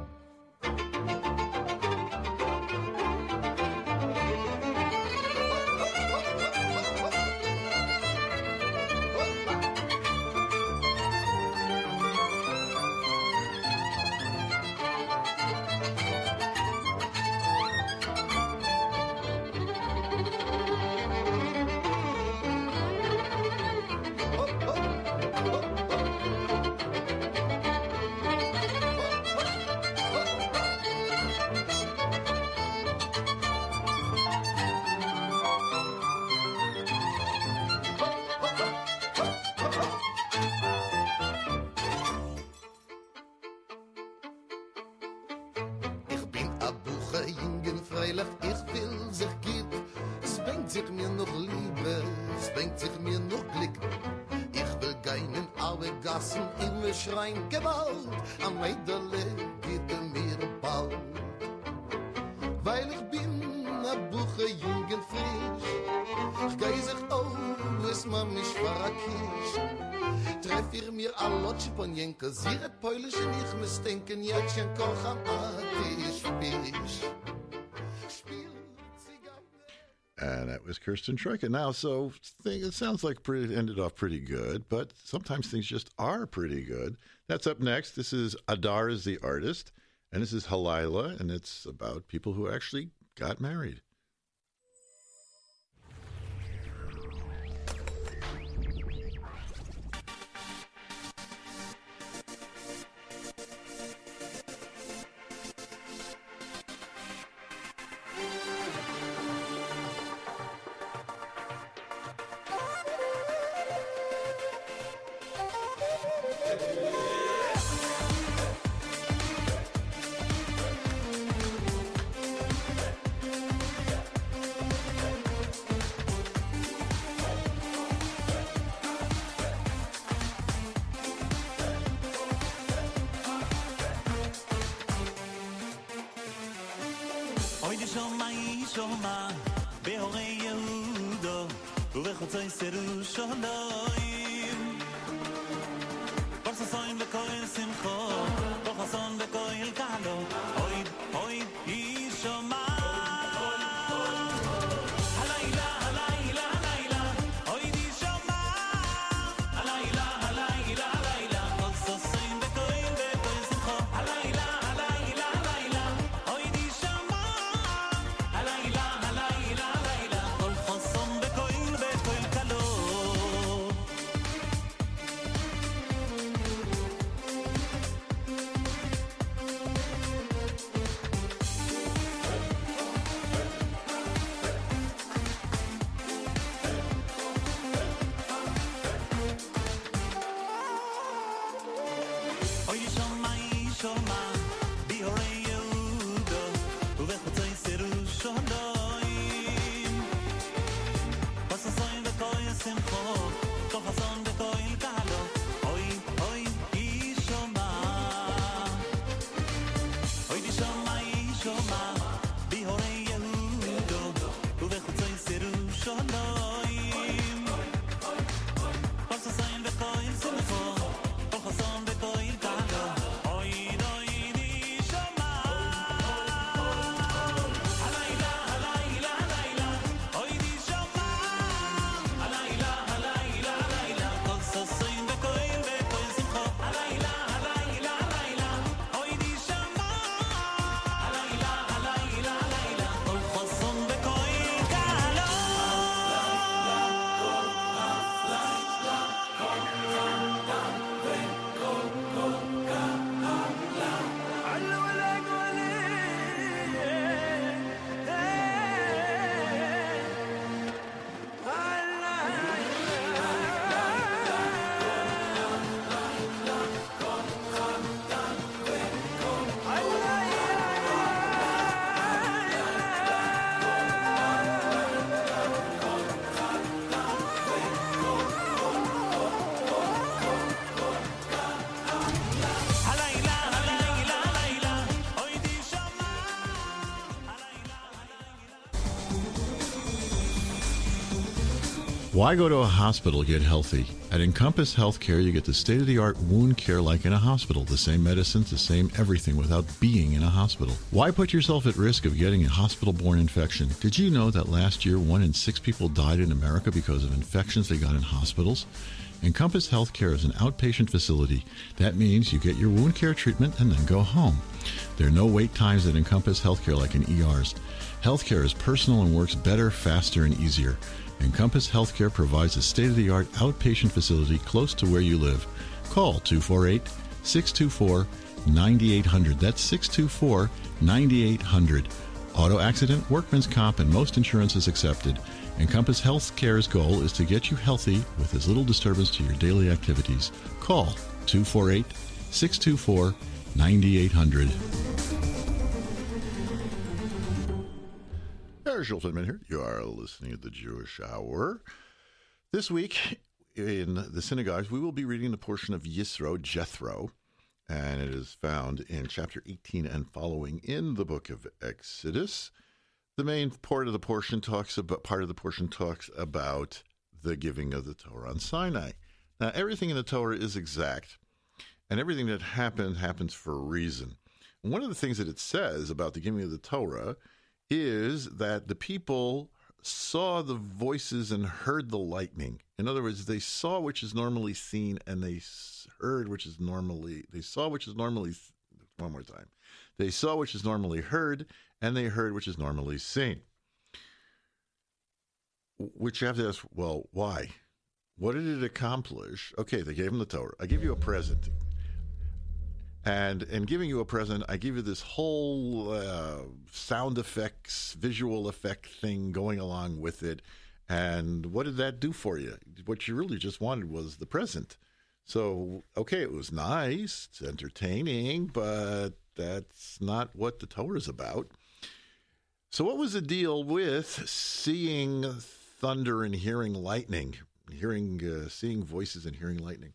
Gassen in wir schreien Gewalt, am Mädele geht mir bald. Weil ich bin a Buche jung und frisch, ich geh sich auf, es man mich verrakisch. Treff ihr mir a Lotsch von Jenke, sie hat Polisch und ich muss denken, jetzt schon koch am Atisch, Bisch. And that was Kirsten Troika. Now, so thing, it sounds like pretty, it ended off pretty good, but sometimes things just are pretty good. That's up next. This is Adar is the artist, and this is Halila, and it's about people who actually got married. Why go to a hospital to get healthy? At Encompass Healthcare, you get the state-of-the-art wound care like in a hospital. The same medicines, the same everything without being in a hospital. Why put yourself at risk of getting a hospital-borne infection? Did you know that last year, one in six people died in America because of infections they got in hospitals? Encompass Healthcare is an outpatient facility. That means you get your wound care treatment and then go home. There are no wait times at Encompass Healthcare like in E Rs. Healthcare is personal and works better, faster, and easier. Encompass Healthcare provides a state-of-the-art outpatient facility close to where you live. Call two four eight, six two four, nine eight hundred. That's six two four, nine eight hundred. Auto accident, workman's comp, and most insurance is accepted. Encompass Healthcare's goal is to get you healthy with as little disturbance to your daily activities. Call two four eight, six two four, nine eight hundred. Eric Schultzman here. You are listening to the Jewish Hour. This week, in the synagogues, we will be reading the portion of Yisro, Jethro, and it is found in chapter eighteen and following in the book of Exodus. The main part of the portion talks about part of the portion talks about the giving of the Torah on Sinai. Now, everything in the Torah is exact, and everything that happened happens for a reason. And one of the things that it says about the giving of the Torah is that the people saw the voices and heard the lightning. In other words, they saw which is normally seen, and they heard which is normally, they saw which is normally, one more time. They saw which is normally heard, and they heard which is normally seen. Which you have to ask, well, why? What did it accomplish? Okay, they gave him the Torah. I give you a present. And in giving you a present, I give you this whole uh, sound effects, visual effect thing going along with it. And what did that do for you? What you really just wanted was the present. So, okay, it was nice, it's entertaining, but that's not what the Torah is about. So what was the deal with seeing thunder and hearing lightning, hearing, uh, seeing voices and hearing lightning?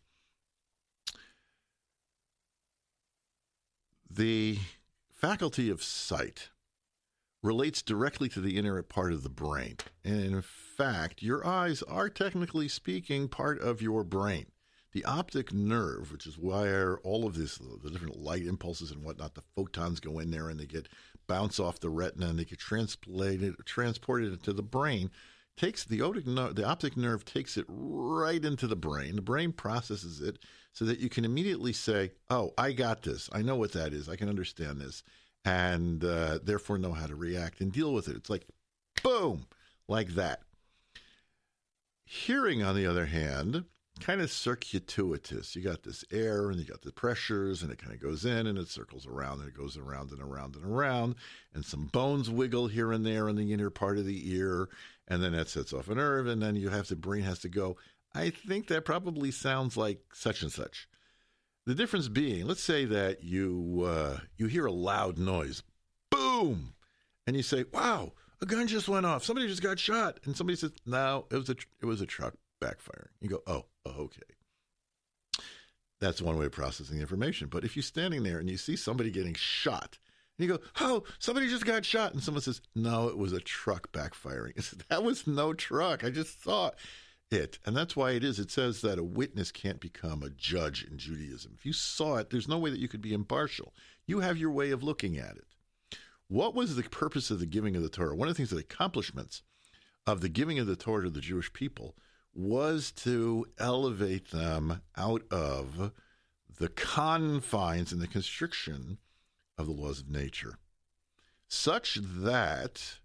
The faculty of sight relates directly to the inner part of the brain. And in fact, your eyes are, technically speaking, part of your brain. The optic nerve, which is where all of this, the different light impulses and whatnot, the photons go in there and they get bounce off the retina and they get transplanted, transported into the brain, takes the optic nerve, the optic nerve takes it right into the brain. The brain processes it so that you can immediately say, oh, I got this. I know what that is. I can understand this. And uh, therefore know how to react and deal with it. It's like, boom, like that. Hearing, on the other hand, kind of circuitous. You got this air and you got the pressures and it kind of goes in and it circles around and it goes around and around and around. And some bones wiggle here and there in the inner part of the ear. And then that sets off a nerve, and then you have the brain has to go, I think that probably sounds like such and such. The difference being, let's say that you uh, you hear a loud noise, boom, and you say, wow, a gun just went off. Somebody just got shot. And somebody says, no, it was a, it was a truck backfiring. You go, oh, oh, okay. That's one way of processing the information. But if you're standing there and you see somebody getting shot, and you go, oh, somebody just got shot. And someone says, no, it was a truck backfiring. That was no truck. I just saw it. And that's why it is. It says that a witness can't become a judge in Judaism. If you saw it, there's no way that you could be impartial. You have your way of looking at it. What was the purpose of the giving of the Torah? One of the things, the accomplishments of the giving of the Torah to the Jewish people was to elevate them out of the confines and the constriction of the laws of nature, such that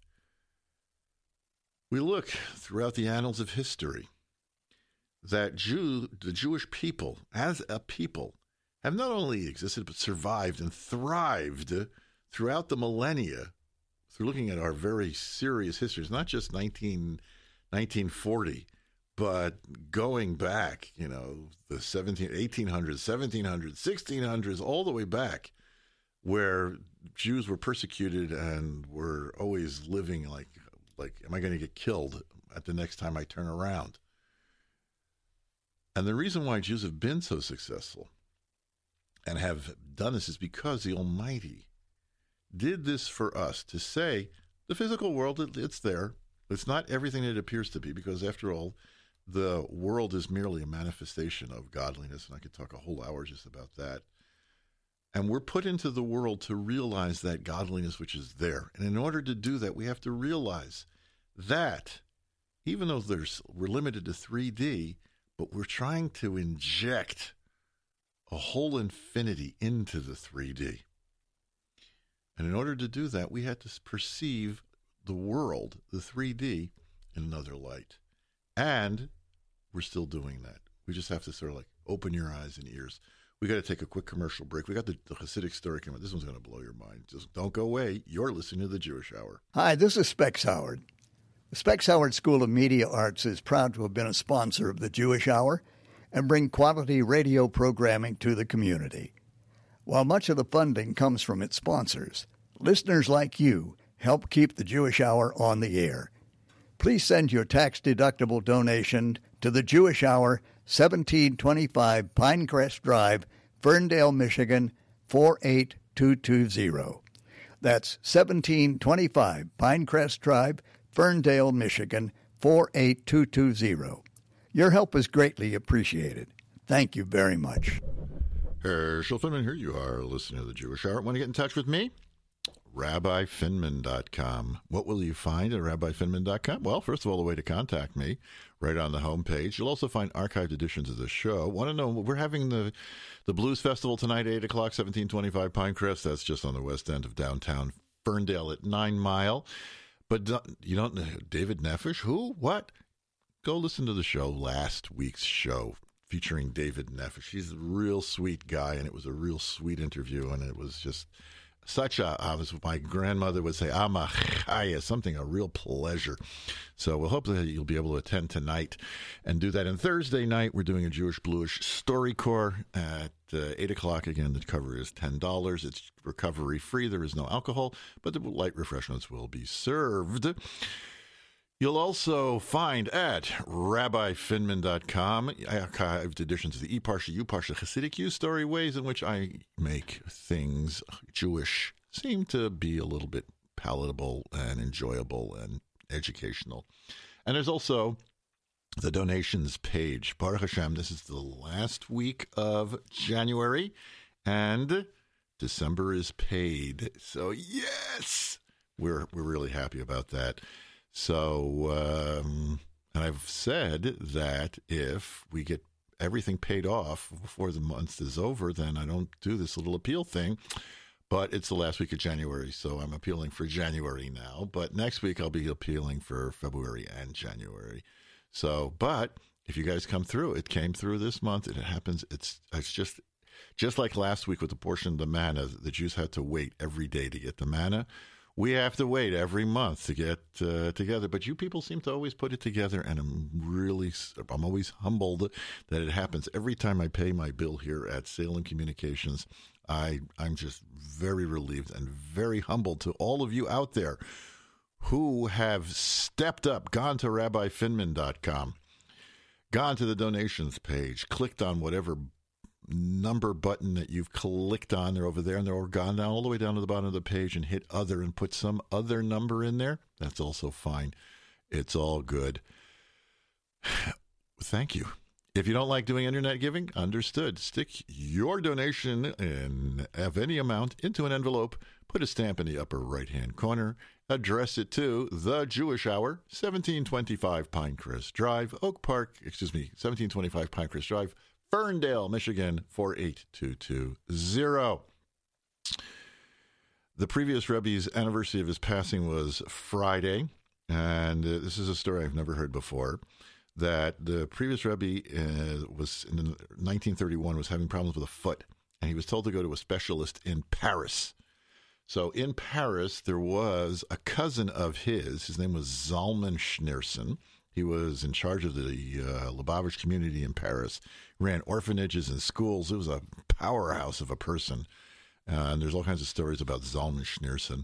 we look throughout the annals of history that Jew, the Jewish people, as a people, have not only existed but survived and thrived throughout the millennia through looking at our very serious histories, not just nineteen, nineteen forty, but going back, you know, the seventeen, eighteen hundreds, seventeen hundreds, sixteen hundreds, all the way back, where Jews were persecuted and were always living like, like, am I going to get killed at the next time I turn around? And the reason why Jews have been so successful and have done this is because the Almighty did this for us to say, the physical world, it's there. It's not everything it appears to be, because after all, the world is merely a manifestation of godliness, and I could talk a whole hour just about that. And we're put into the world to realize that godliness which is there. And in order to do that, we have to realize that even though there's we're limited to three D, but we're trying to inject a whole infinity into the three D. And in order to do that, we had to perceive the world, the three D, in another light. And we're still doing that. We just have to sort of like open your eyes and ears. We got to take a quick commercial break. We got the, the Hasidic story coming. This one's going to blow your mind. Just don't go away. You're listening to the Jewish Hour. Hi, this is Specs Howard. The Specs Howard School of Media Arts is proud to have been a sponsor of the Jewish Hour and bring quality radio programming to the community. While much of the funding comes from its sponsors, listeners like you help keep the Jewish Hour on the air. Please send your tax-deductible donation to the Jewish Hour, seventeen twenty-five Pinecrest Drive, Ferndale, Michigan, four eight two two zero. That's seventeen twenty-five Pinecrest Drive, Ferndale, Michigan, four eight two two zero. Your help is greatly appreciated. Thank you very much. Herschel Finman here. You are listening to the Jewish Hour. Want to get in touch with me? rabbi finman dot com. What will you find at rabbi finman dot com? Well, first of all, the way to contact me, right on the homepage. You'll also find archived editions of the show. Want to know, we're having the the Blues Festival tonight, eight o'clock, seventeen twenty-five Pinecrest. That's just on the west end of downtown Ferndale at Nine Mile. But you don't know David Nefesh? Who? What? Go listen to the show, last week's show, featuring David Nefesh. He's a real sweet guy, and it was a real sweet interview, and it was just such a, as my grandmother would say, ama chaya, something, a real pleasure. So we'll hope that you'll be able to attend tonight and do that. And Thursday night, we're doing a Jewish Bluish StoryCorps at uh, eight o'clock. Again, the cover is ten dollars. It's recovery free. There is no alcohol, but the light refreshments will be served. You'll also find at rabbi finman dot com archived editions of the E-Parsha, U-Parsha, Hasidic U story, ways in which I make things Jewish seem to be a little bit palatable and enjoyable and educational. And there's also the donations page. Baruch Hashem, this is the last week of January, and December is paid. So yes, we're we're really happy about that. So, um, and I've said that if we get everything paid off before the month is over, then I don't do this little appeal thing. But it's the last week of January, so I'm appealing for January now. But next week I'll be appealing for February and January. So, but if you guys come through, it came through this month, and it happens. It's it's just just like last week with the portion of the manna. The Jews had to wait every day to get the manna. We have to wait every month to get uh, together, but you people seem to always put it together, and I'm really, I'm always humbled that it happens. Every time I pay my bill here at Salem Communications, I, I'm just very relieved and very humbled to all of you out there who have stepped up, gone to rabbi finman dot com, gone to the donations page, clicked on whatever number button that you've clicked on. They're over there, and they're all gone down all the way down to the bottom of the page and hit other and put some other number in there. That's also fine. It's all good. Thank you. If you don't like doing internet giving, understood. Stick your donation in, of any amount into an envelope, put a stamp in the upper right-hand corner, address it to The Jewish Hour, seventeen twenty-five Pinecrest Drive, Oak Park, excuse me, seventeen twenty-five Pinecrest Drive, Ferndale, Michigan, four eight two two zero. The previous Rebbe's anniversary of his passing was Friday, and uh, this is a story I've never heard before, that the previous Rebbe uh, was in nineteen thirty-one was having problems with a foot, and he was told to go to a specialist in Paris. So in Paris, there was a cousin of his. His name was Zalman Schneerson. He was in charge of the uh, Lubavitch community in Paris, ran orphanages and schools. It was a powerhouse of a person. Uh, and there's all kinds of stories about Zalman Schneerson.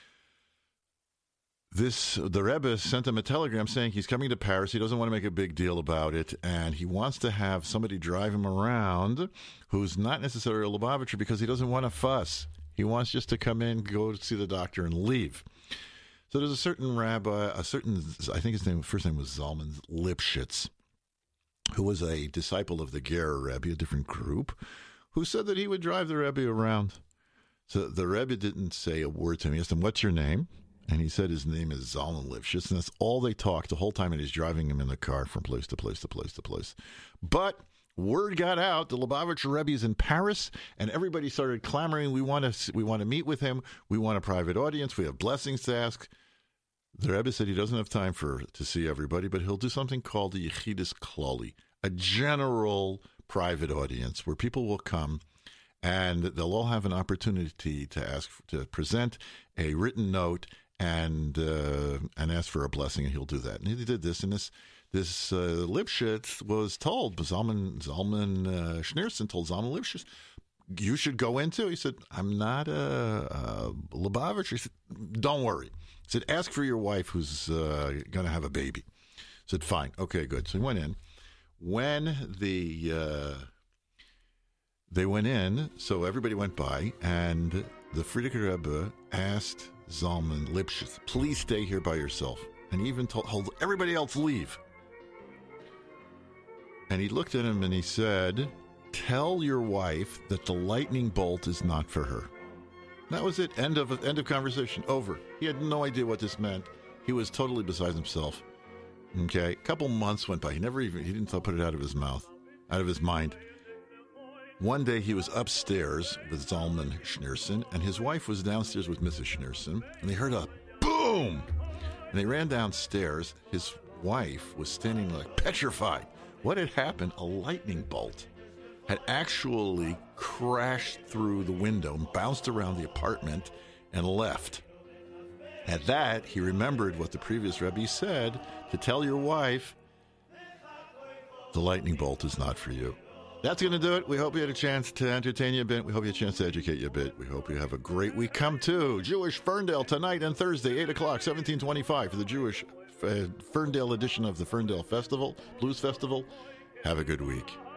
This, the Rebbe sent him a telegram saying he's coming to Paris. He doesn't want to make a big deal about it, and he wants to have somebody drive him around who's not necessarily a Lubavitcher because he doesn't want to fuss. He wants just to come in, go to see the doctor, and leave. So there's a certain rabbi, a certain, I think his name, first name was Zalman Lipschitz, who was a disciple of the Gerer Rebbe, a different group, who said that he would drive the Rebbe around. So the Rebbe didn't say a word to him. He asked him, "What's your name?" And he said his name is Zalman Lipschitz, and that's all they talked the whole time, and he's driving him in the car from place to place to place to place. But word got out, the Lubavitcher Rebbe is in Paris, and everybody started clamoring, we want to we want to meet with him, we want a private audience, we have blessings to ask. The Rebbe said he doesn't have time for to see everybody, but he'll do something called the Yechidus Klali, a general private audience where people will come and they'll all have an opportunity to ask to present a written note and uh, and ask for a blessing, and he'll do that. And he did this, and this this uh, Lipschitz was told, Zalman Zalman uh, Schneerson told Zalman Lipschitz, "You should go into." He said, "I'm not a, a Lubavitcher." He said, "Don't worry." He said, "Ask for your wife who's uh, going to have a baby." He said, "Fine, okay, good." So he went in. when the uh, they went in, so everybody went by, and the Frierdiker Rebbe asked Zalman Lipschitz, please stay here by yourself. And he even told, told everybody else leave. And he looked at him and he said, tell your wife that the lightning bolt is not for her. That was it. End of end of conversation. Over. He had no idea what this meant. He was totally beside himself. Okay. A couple months went by. He never even, he didn't put it out of his mouth, out of his mind. One day he was upstairs with Zalman Schneerson, and his wife was downstairs with Missus Schneerson, and they heard a boom! And they ran downstairs. His wife was standing like petrified. What had happened? A lightning bolt had actually crashed through the window and bounced around the apartment and left. At that, he remembered what the previous Rebbe said, to tell your wife, the lightning bolt is not for you. That's going to do it. We hope you had a chance to entertain you a bit. We hope you had a chance to educate you a bit. We hope you have a great week. Come to Jewish Ferndale tonight and Thursday, eight o'clock, seventeen twenty-five, for the Jewish uh, Ferndale edition of the Ferndale Festival, Blues Festival. Have a good week.